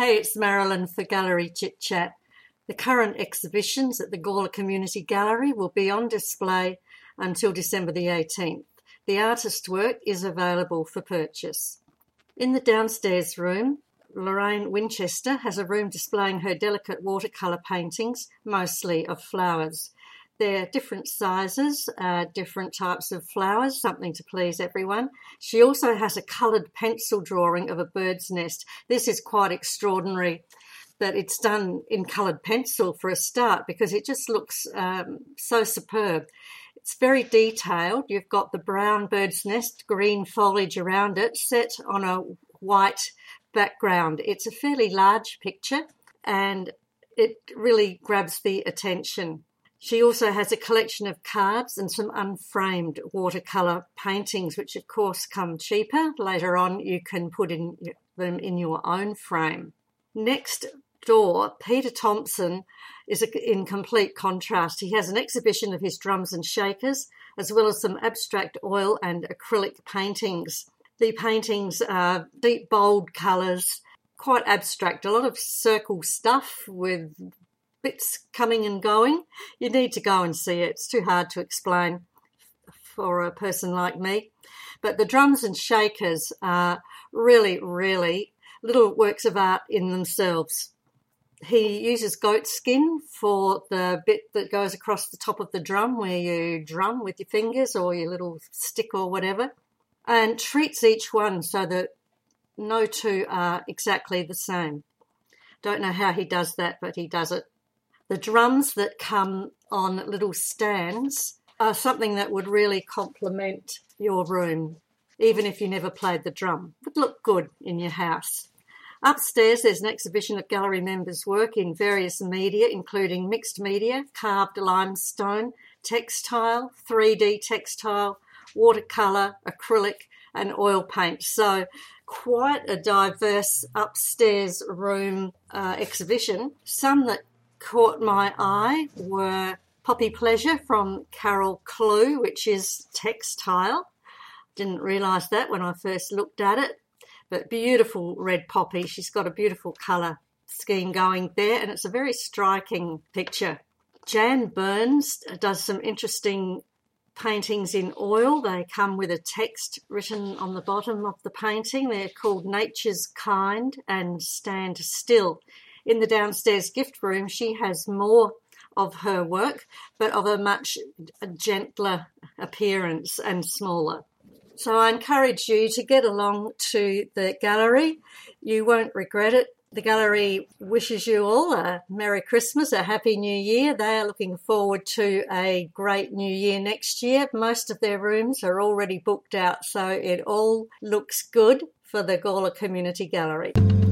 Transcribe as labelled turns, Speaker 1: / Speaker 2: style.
Speaker 1: Hey, it's Marilyn for Gallery Chit Chat. The current exhibitions at the Gawler Community Gallery will be on display until December the 18th. The artist's work is available for purchase. In the downstairs room, Lorraine Winchester has a room displaying her delicate watercolour paintings, mostly of flowers. They're different sizes, different types of flowers, something to please everyone. She also has a coloured pencil drawing of a bird's nest. This is quite extraordinary that it's done in coloured pencil for a start, because it just looks so superb. It's very detailed. You've got the brown bird's nest, green foliage around it, set on a white background. It's a fairly large picture and it really grabs the attention. She also has a collection of cards and some unframed watercolour paintings, which of course come cheaper. Later on you can put them in your own frame. Next door, Peter Thompson is in complete contrast. He has an exhibition of his drums and shakers, as well as some abstract oil and acrylic paintings. The paintings are deep, bold colours, quite abstract, a lot of circle stuff with bits coming and going. You need to go and see it. It's too hard to explain for a person like me. But the drums and shakers are really, really little works of art in themselves. He uses goat skin for the bit that goes across the top of the drum where you drum with your fingers or your little stick or whatever, and treats each one so that no two are exactly the same. Don't know how he does that, but he does it. The drums that come on little stands are something that would really complement your room, even if you never played the drum. Would look good in your house. Upstairs, there's an exhibition of gallery members' work in various media, including mixed media, carved limestone, textile, 3D textile, watercolour, acrylic and oil paint. So quite a diverse upstairs room exhibition. Some that caught my eye were Poppy Pleasure from Carol Clue, which is textile. Didn't realise that when I first looked at it, but beautiful red poppy. She's got a beautiful colour scheme going there, and it's a very striking picture. Jan Burns does some interesting paintings in oil. They come with a text written on the bottom of the painting. They're called Nature's Kind and Stand Still. In the downstairs gift room, she has more of her work, but of a much gentler appearance and smaller. So I encourage you to get along to the gallery. You won't regret it. The gallery wishes you all a Merry Christmas, a Happy New Year. They are looking forward to a great New Year next year. Most of their rooms are already booked out, so it all looks good for the Gawler Community Gallery.